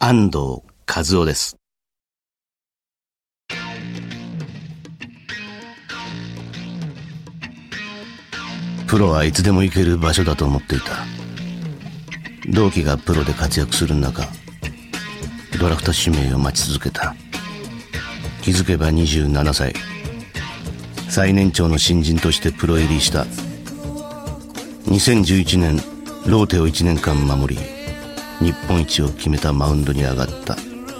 安藤和夫です。プロはいつでも行ける場所だと思っていた。同期がプロで活躍する中、ドラフト指名を待ち続けた。気づけば27歳、最年長の新人としてプロ入りした。2011年ローテを1年間守り、日本一を決めたマウンドに上がった。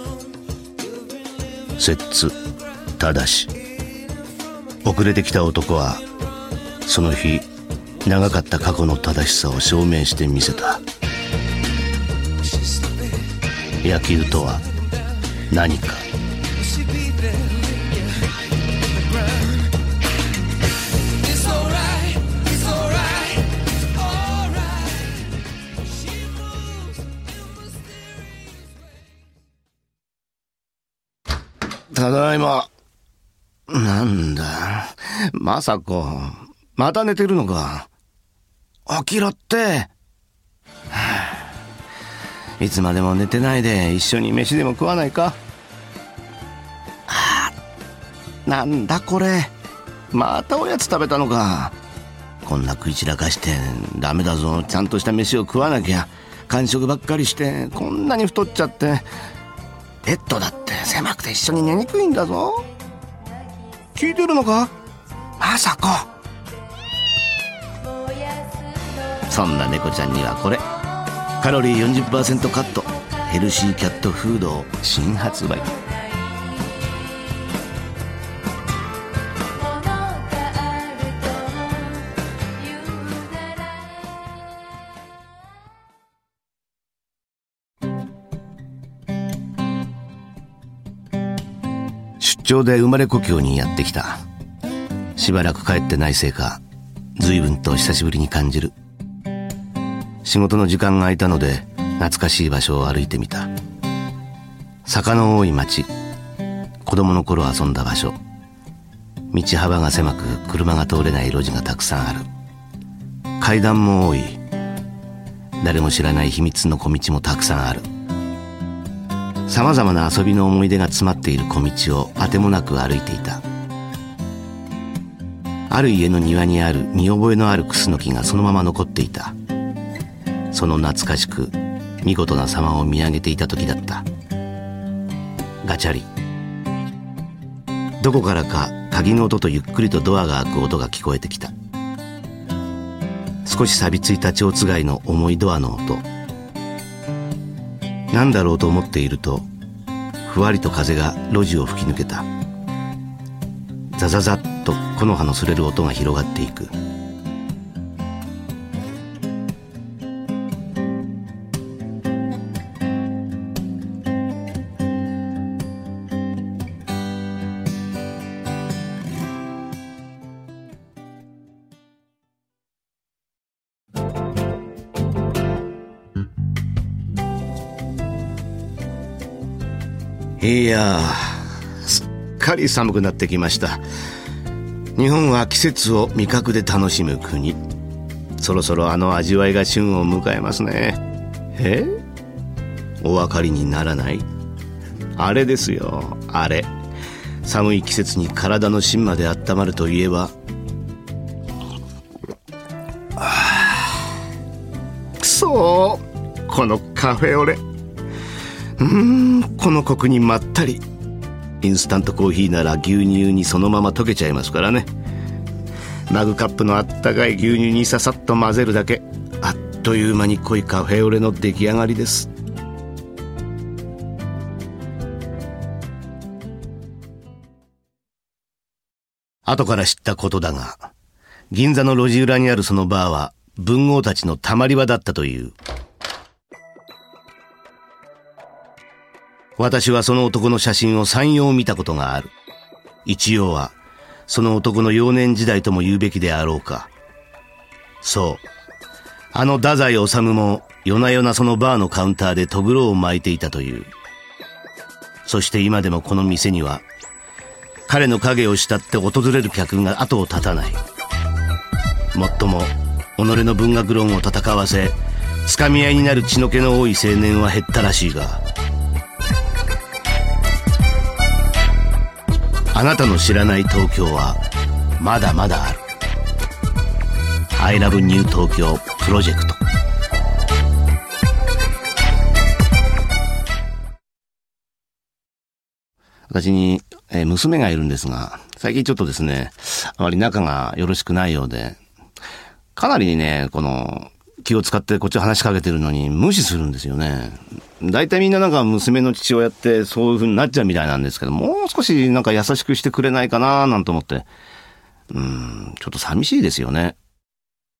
摂津正。遅れてきた男はその日長かった過去の正しさを証明してみせた。野球とは何か。ただいま。なんだ、まさかまた寝てるのか。起きろって、いつまでも寝てないで一緒に飯でも食わないか。なんだこれ、またおやつ食べたのか。こんな食い散らかしてダメだぞ。ちゃんとした飯を食わなきゃ。間食ばっかりしてこんなに太っちゃって。ベッドだって狭くて一緒に寝にくいんだぞ。聞いてるのか、まさか。そんな猫ちゃんにはこれ、カロリー 40% カットヘルシーキャットフードを新発売。出張で生まれ故郷にやってきた。しばらく帰ってないせいか、随分と久しぶりに感じる。仕事の時間が空いたので懐かしい場所を歩いてみた。坂の多い町、子供の頃遊んだ場所。道幅が狭く車が通れない路地がたくさんある。階段も多い。誰も知らない秘密の小道もたくさんある。さまざまな遊びの思い出が詰まっている小道をあてもなく歩いていた。ある家の庭にある見覚えのあるクスノキがそのまま残っていた。その懐かしく見事な様を見上げていた時だった。ガチャリ。どこからか鍵の音とゆっくりとドアが開く音が聞こえてきた。少し錆びついた蝶番の重いドアの音。何だろうと思っていると、ふわりと風が路地を吹き抜けた。ザザザッと木の葉の擦れる音が広がっていく。いやー、すっかり寒くなってきました。日本は季節を味覚で楽しむ国。そろそろあの味わいが旬を迎えますね。お分かりにならない？あれですよ、あれ。寒い季節に体の芯まで温まるといえば、くそー、このカフェオレ。このコクにまったり。インスタントコーヒーなら牛乳にそのまま溶けちゃいますからね。マグカップのあったかい牛乳にささっと混ぜるだけ、あっという間に濃いカフェオレの出来上がりです。後から知ったことだが、銀座の路地裏にあるそのバーは文豪たちのたまり場だったという。私はその男の写真を3、4見たことがある。一葉はその男の幼年時代とも言うべきであろうか。そう、あの太宰治も夜な夜なそのバーのカウンターでとぐろを巻いていたという。そして今でもこの店には彼の影を慕って訪れる客が後を絶たない。もっとも己の文学論を戦わせつかみ合いになる血の気の多い青年は減ったらしいが、 あなたの知らない東京はまだまだある。 I love New 東京プロジェクト。私に、娘がいるんですが、最近ちょっとですね、あまり仲がよろしくないようで、かなりね、気を使ってこっち話しかけてるのに無視するんですよね。大体みんななんか娘の父親ってそういう風になっちゃうみたいなんですけど、もう少しなんか優しくしてくれないかななんて思って、ちょっと寂しいですよね。